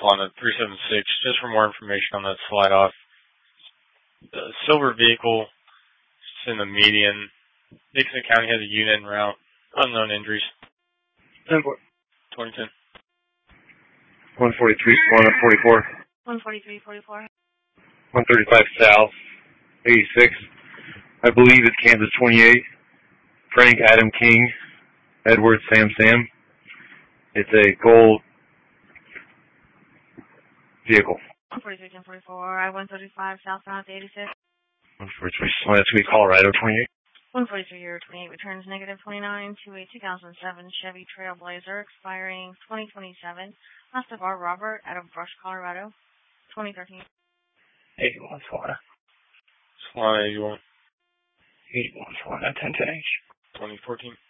Solana 376, just for more information on that slide off. The silver vehicle, it's in the median. Dixon County has a unit en route. Unknown injuries. 2010. 143, Solana 44. 143.44. 135 South, 86. I believe it's Kansas 28. Frank Adam King, Edward Sam. It's a gold vehicle. 143.44. I-135 southbound 86. 143, Solana, that's going to be Colorado 28. 143.28 returns negative 29 to a 2007 Chevy Trailblazer expiring 2027. Last of our Robert out of Brush, Colorado, 2013. 81 Solana. Solana 81. 81 Solana 1010H. 2014.